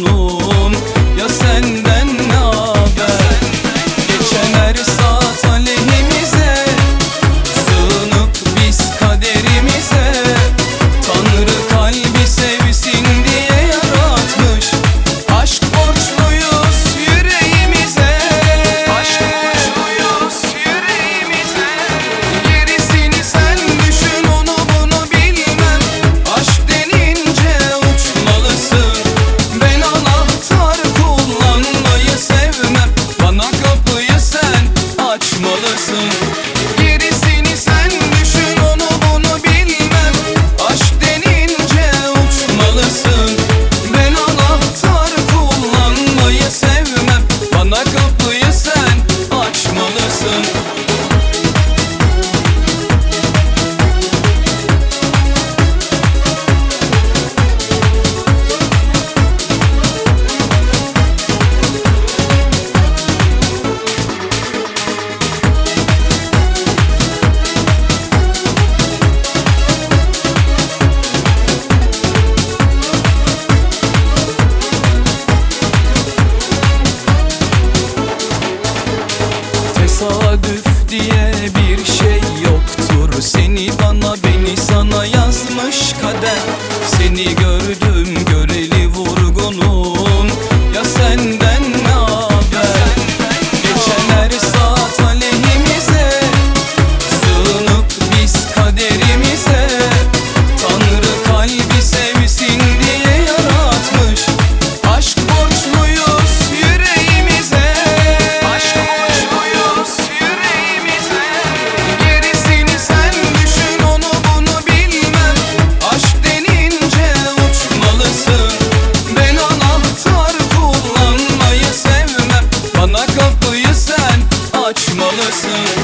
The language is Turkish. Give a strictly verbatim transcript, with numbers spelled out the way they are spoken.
vurgunum. Ya senden ne haber? Geçen her saat aleyhimize, sığınıp biz kaderimize. Tanrı kalbi sevsin diye yaratmış, aşk borçluyuz yüreğimize. Aşk borçluyuz yüreğimize. Gerisini sen düşün, onu bunu bilmem. Aşk denince uçmalısın. Ben anahtar kullanmayı sevmem. Bana kapıyı sen açmalısın. Gerisini sen düşün, onu bunu bilmem. Aşk denince uçmalısın. Ben anahtar kullanmayı sevmem. Bana kapıyı sen açmalısın. Tesadüf diye bir şey yoktur. Seni bana, beni sana yazmış kader. Seni gördüm göreli vurgunum. Ya senden ne haber? Geçen her saat aleyhimize, sığınıp biz kaderimize. Tanrı kalbi sevsin diye yaratmış, aşk borçluyuz yüreğimize. Aşk borçluyuz yüreğimize. Gerisini sen düşün, onu bunu bilmem. Aşk denince uçmalısın. Ben anahtar kullanmayı sevmem. Bana kapıyı sen açmalısın.